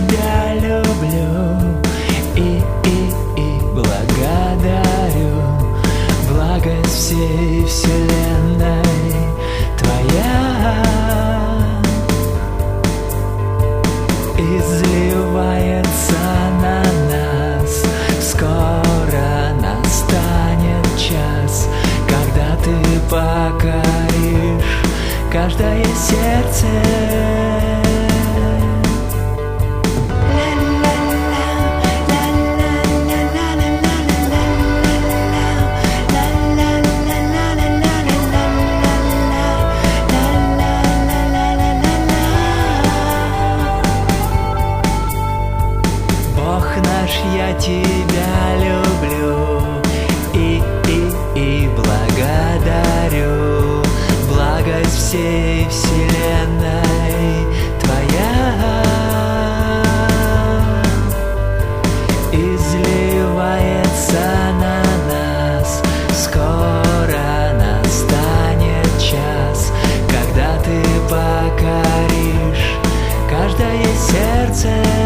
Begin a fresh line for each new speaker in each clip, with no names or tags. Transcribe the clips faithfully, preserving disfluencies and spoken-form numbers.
тебя люблю и, и, и благодарю. Благость всей вселенной твоя изливается на нас. Скоро настанет час, когда ты покоришь каждое сердце. Бог наш, я тебя люблю и, и, и благодарю. Благость всей вселенной твоя изливается на нас. Скоро настанет час, когда ты покоришь каждое сердце.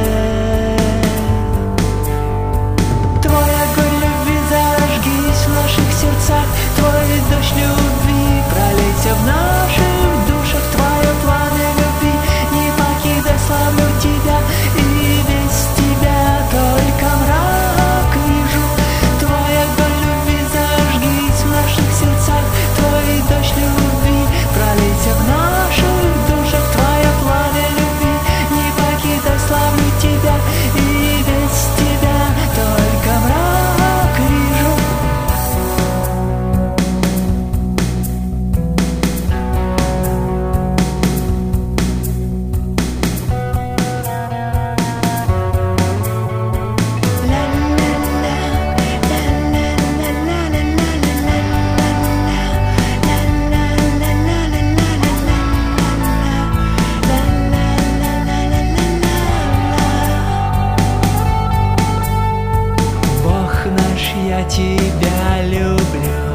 Твой дождь любви пролейся в наших душах. Твое пламя любви не покидай, славлю тебя, и без тебя только мрак вижу. Твой огонь любви зажгись в наших сердцах. Твой дождь любви пролейся в наших душах. Твое пламя любви не покидай, славлю тебя, и без тебя только мрак вижу. Я тебя люблю